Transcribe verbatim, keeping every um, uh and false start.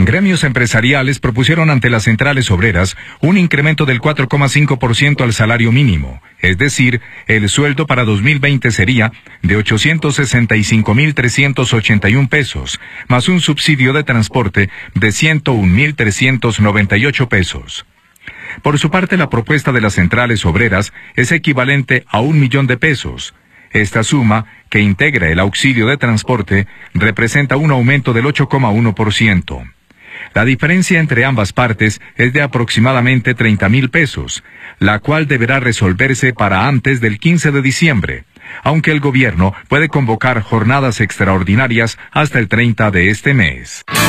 Gremios empresariales propusieron ante las centrales obreras un incremento del cuatro coma cinco por ciento al salario mínimo, es decir, el sueldo para dos mil veinte sería de ochocientos sesenta y cinco mil trescientos ochenta y un pesos, más un subsidio de transporte de ciento un mil trescientos noventa y ocho pesos. Por su parte, la propuesta de las centrales obreras es equivalente a un millón de pesos. Esta suma, que integra el auxilio de transporte, representa un aumento del ocho coma uno por ciento. La diferencia entre ambas partes es de aproximadamente treinta mil pesos, la cual deberá resolverse para antes del quince de diciembre, aunque el gobierno puede convocar jornadas extraordinarias hasta el treinta de este mes.